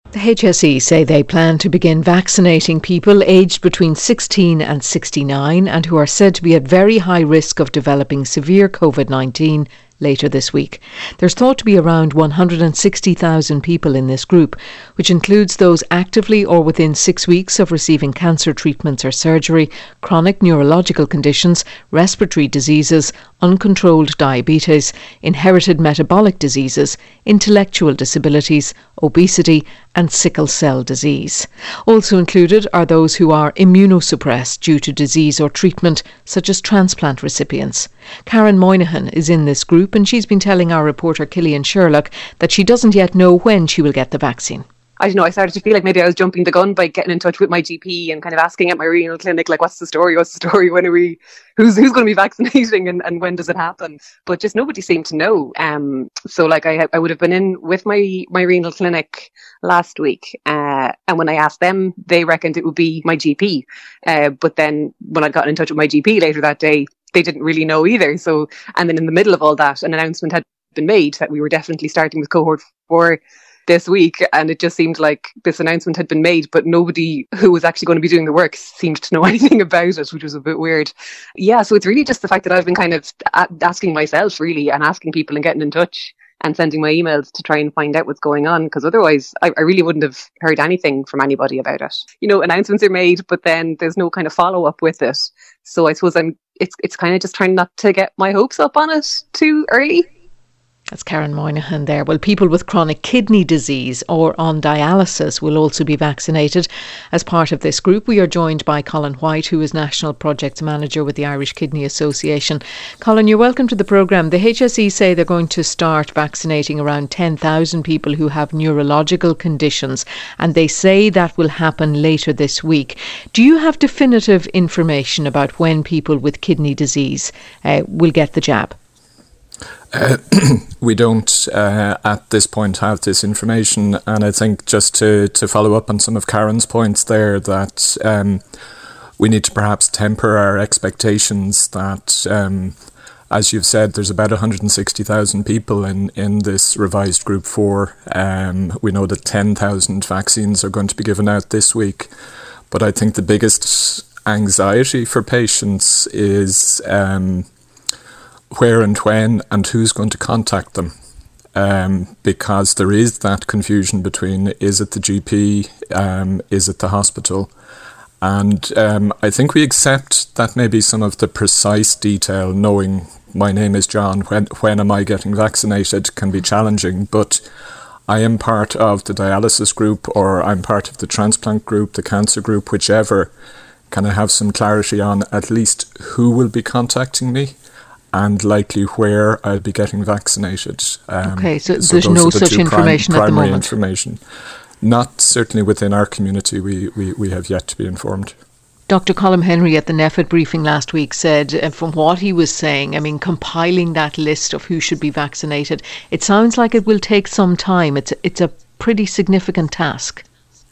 The HSE say they plan to begin vaccinating people aged between 16 and 69 and who are said to be at very high risk of developing severe COVID-19 later this week. There's thought to be around 160,000 people in this group, which includes those actively or within 6 weeks of receiving cancer treatments or surgery, chronic neurological conditions, respiratory diseases, uncontrolled diabetes, inherited metabolic diseases, intellectual disabilities, obesity and sickle cell disease. Also included are those who are immunosuppressed due to disease or treatment, such as transplant recipients. Karen Moynihan is in this group and she's been telling our reporter Killian Sherlock that she doesn't yet know when she will get the vaccine. I don't know, I started to feel like maybe I was jumping the gun by getting in touch with my GP and kind of asking at my renal clinic, like, what's the story? When are we, who's going to be vaccinating and when does it happen? But just nobody seemed to know. So like I would have been in with my renal clinic last week. And when I asked them, they reckoned it would be my GP. But then when I got in touch with my GP later that day, they didn't really know either. So, and then in the middle of all that, an announcement had been made that we were definitely starting with cohort 4 this week, and it just seemed like this announcement had been made, but nobody who was actually going to be doing the work seemed to know anything about it, which was a bit weird. Yeah, so it's really just the fact that I've been kind of asking myself really and asking people and getting in touch and sending my emails to try and find out what's going on, because otherwise I really wouldn't have heard anything from anybody about it. You know, announcements are made, but then there's no kind of follow-up with it. So I suppose it's kind of just trying not to get my hopes up on it too early. That's Karen Moynihan there. Well, people with chronic kidney disease or on dialysis will also be vaccinated. As part of this group, we are joined by Colin White, who is National Projects Manager with the Irish Kidney Association. Colin, you're welcome to the programme. The HSE say they're going to start vaccinating around 10,000 people who have neurological conditions, and they say that will happen later this week. Do you have definitive information about when people with kidney disease will get the jab? We don't at this point have this information, and I think just to follow up on some of Karen's points there, that we need to perhaps temper our expectations that as you've said, there's about 160,000 people in this revised Group 4. We know that 10,000 vaccines are going to be given out this week, but I think the biggest anxiety for patients is where and when and who's going to contact them, because there is that confusion between, is it the GP, is it the hospital? And I think we accept that maybe some of the precise detail, knowing my name is John, when am I getting vaccinated, can be challenging, but I am part of the dialysis group, or I'm part of the transplant group, the cancer group, whichever. Can I have some clarity on at least who will be contacting me and likely where I'll be getting vaccinated? Okay, so there's no such information at the moment? Information. Not certainly within our community. We have yet to be informed. Dr. Colm Henry at the NPHET briefing last week said, from what he was saying, I mean, compiling that list of who should be vaccinated, it sounds like it will take some time. It's a pretty significant task.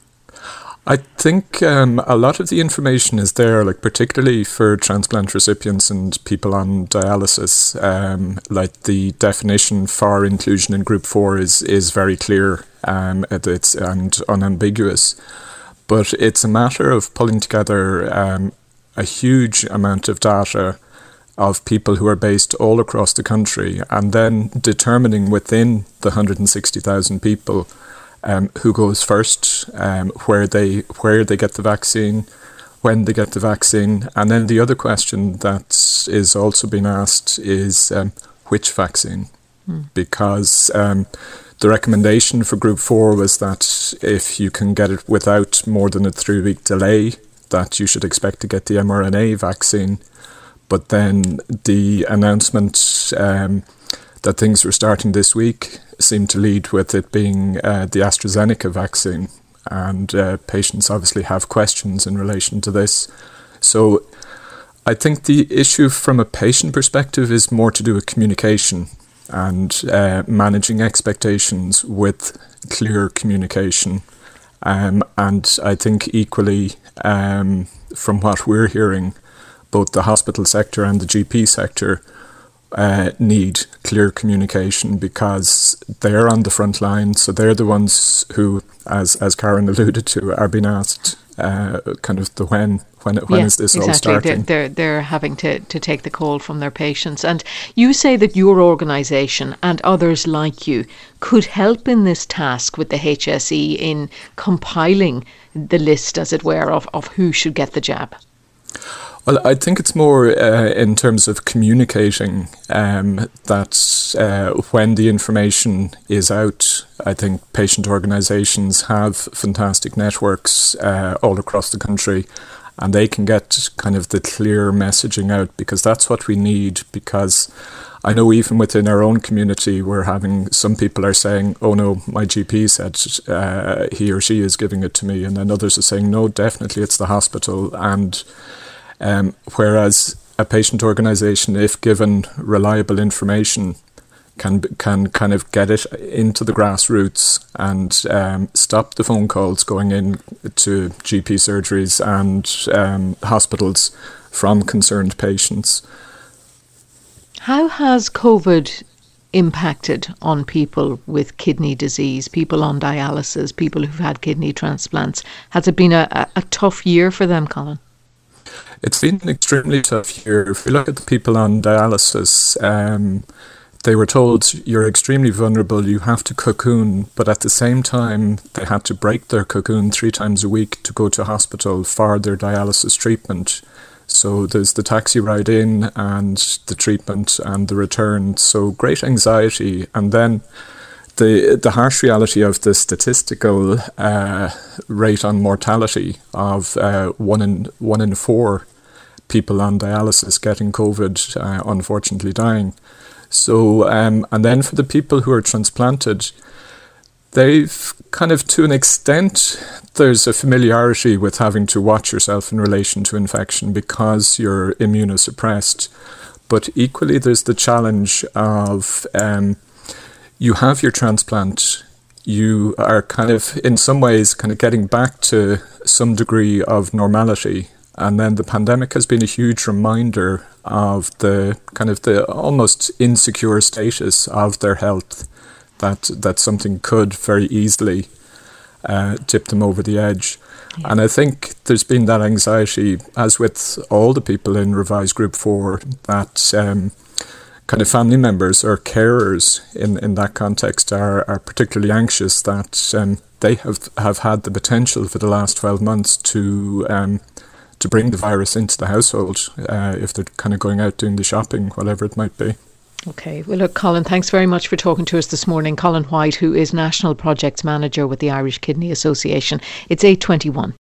I think a lot of the information is there, like particularly for transplant recipients and people on dialysis. Like the definition for inclusion in Group 4 is very clear, and unambiguous. But it's a matter of pulling together a huge amount of data of people who are based all across the country, and then determining within the 160,000 people who goes first, where they get the vaccine, when they get the vaccine. And then the other question that is also being asked is which vaccine? Because the recommendation for Group 4 was that if you can get it without more than a 3-week delay, that you should expect to get the mRNA vaccine. But then the announcement that things were starting this week seemed to lead with it being the AstraZeneca vaccine. And patients obviously have questions in relation to this. So I think the issue from a patient perspective is more to do with communication and managing expectations with clear communication. And I think equally, from what we're hearing, both the hospital sector and the GP sector need clear communication, because they're on the front line. So they're the ones who, as Karen alluded to, are being asked kind of the when is this all starting? They're having to take the call from their patients. And you say that your organisation and others like you could help in this task with the HSE in compiling the list, as it were, of who should get the jab. Well, I think it's more in terms of communicating that when the information is out, I think patient organisations have fantastic networks all across the country, and they can get kind of the clear messaging out, because that's what we need. Because I know even within our own community, we're having some people are saying, oh no, my GP said he or she is giving it to me, and then others are saying, no, definitely it's the hospital. And whereas a patient organisation, if given reliable information, can kind of get it into the grassroots and stop the phone calls going in to GP surgeries and hospitals from concerned patients. How has COVID impacted on people with kidney disease, people on dialysis, people who've had kidney transplants? Has it been a tough year for them, Colin? It's been an extremely tough year. If you look at the people on dialysis, they were told you're extremely vulnerable, you have to cocoon, but at the same time they had to break their cocoon 3 times a week to go to hospital for their dialysis treatment. So there's the taxi ride in and the treatment and the return. So great anxiety. And then the harsh reality of the statistical rate on mortality of 1 in 4 people on dialysis getting COVID, unfortunately dying. So, and then for the people who are transplanted, they've kind of, to an extent, there's a familiarity with having to watch yourself in relation to infection because you're immunosuppressed. But equally, there's the challenge of you have your transplant, you are kind of, in some ways, kind of getting back to some degree of normality. And then the pandemic has been a huge reminder of the kind of the almost insecure status of their health, that something could very easily tip them over the edge. Yeah. And I think there's been that anxiety, as with all the people in Revised Group 4, that kind of family members or carers in that context are particularly anxious that they have had the potential for the last 12 months to bring the virus into the household if they're kind of going out doing the shopping, whatever it might be. Okay. Well, look, Colin, thanks very much for talking to us this morning. Colin White, who is National Projects Manager with the Irish Kidney Association. It's 8:21.